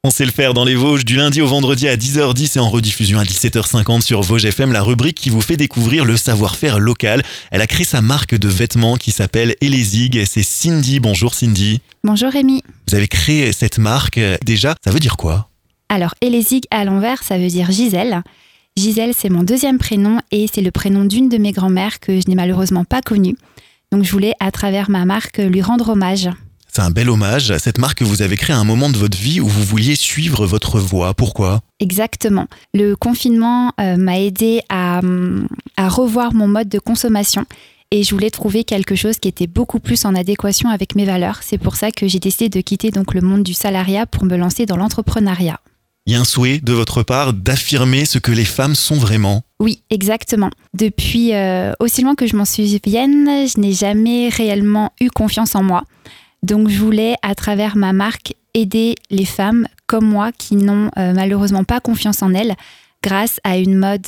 On sait le faire dans les Vosges du lundi au vendredi à 10h10 et en rediffusion à 17h50 sur Vosges FM, la rubrique qui vous fait découvrir le savoir-faire local. Elle a créé sa marque de vêtements qui s'appelle Elezig. C'est Cindy. Bonjour Cindy. Bonjour Rémi. Vous avez créé cette marque. Déjà, ça veut dire quoi ? Alors Elezig à l'envers, ça veut dire Gisèle. Gisèle, c'est mon deuxième prénom et c'est le prénom d'une de mes grand-mères que je n'ai malheureusement pas connue. Donc je voulais, à travers ma marque, lui rendre hommage. C'est un bel hommage. Cette marque, vous avez créé à un moment de votre vie où vous vouliez suivre votre voie. Pourquoi ? Exactement. Le confinement m'a aidé à revoir mon mode de consommation et je voulais trouver quelque chose qui était beaucoup plus en adéquation avec mes valeurs. C'est pour ça que j'ai décidé de quitter donc le monde du salariat pour me lancer dans l'entrepreneuriat. Il y a un souhait de votre part d'affirmer ce que les femmes sont vraiment. Oui, exactement. Depuis aussi loin que je m'en souvienne, je n'ai jamais réellement eu confiance en moi. Donc je voulais, à travers ma marque, aider les femmes comme moi qui n'ont malheureusement pas confiance en elles grâce à une mode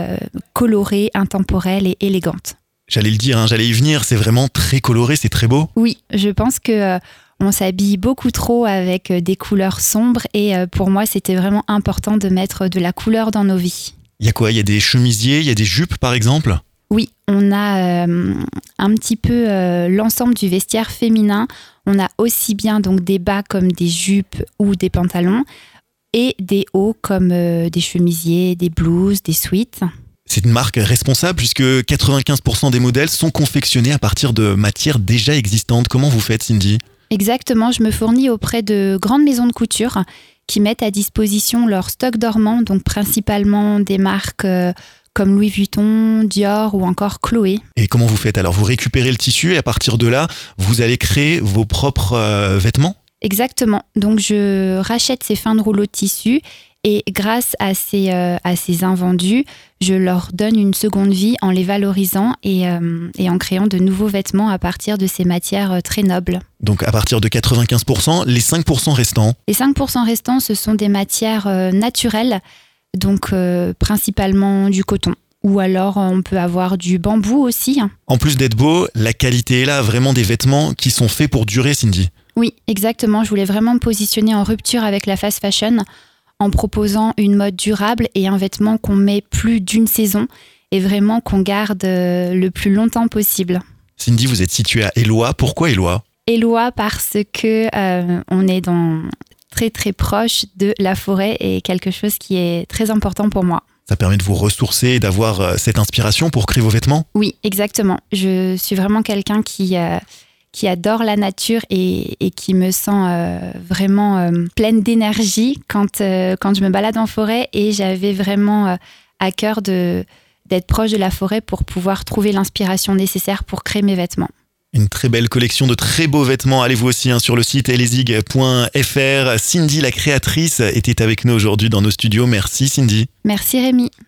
colorée, intemporelle et élégante. J'allais le dire, j'allais y venir, c'est vraiment très coloré, c'est très beau. Oui, je pense que on s'habille beaucoup trop avec des couleurs sombres et pour moi c'était vraiment important de mettre de la couleur dans nos vies. Il y a quoi ? Il y a des chemisiers, il y a des jupes par exemple ? Oui, on a un petit peu l'ensemble du vestiaire féminin. On a aussi bien donc des bas comme des jupes ou des pantalons et des hauts comme des chemisiers, des blouses, des sweats. C'est une marque responsable puisque 95% des modèles sont confectionnés à partir de matières déjà existantes. Comment vous faites, Cindy ? Exactement, je me fournis auprès de grandes maisons de couture qui mettent à disposition leur stock dormant, donc principalement des marques comme Louis Vuitton, Dior ou encore Chloé. Et comment vous faites ? Alors vous récupérez le tissu et à partir de là, vous allez créer vos propres vêtements ? Exactement, donc je rachète ces fins de rouleau de tissu et grâce à ces invendus, je leur donne une seconde vie en les valorisant et en créant de nouveaux vêtements à partir de ces matières très nobles. Donc à partir de 95%, les 5% restants ? Les 5% restants, ce sont des matières naturelles, donc principalement du coton. Ou alors on peut avoir du bambou aussi. En plus d'être beau, la qualité est là, vraiment des vêtements qui sont faits pour durer, Cindy. Oui, exactement. Je voulais vraiment me positionner en rupture avec la fast fashion en proposant une mode durable et un vêtement qu'on met plus d'une saison et vraiment qu'on garde le plus longtemps possible. Cindy, vous êtes située à Éloie. Pourquoi Éloie ? Éloie parce que on est très très proche de la forêt et quelque chose qui est très important pour moi. Ça permet de vous ressourcer et d'avoir cette inspiration pour créer vos vêtements ? Oui, exactement. Je suis vraiment quelqu'un qui adore la nature et qui me sent vraiment pleine d'énergie quand je me balade en forêt et j'avais vraiment à cœur d'être proche de la forêt pour pouvoir trouver l'inspiration nécessaire pour créer mes vêtements. Une très belle collection de très beaux vêtements. Allez-vous aussi sur le site elezig.fr. Cindy, la créatrice, était avec nous aujourd'hui dans nos studios. Merci Cindy. Merci Rémi.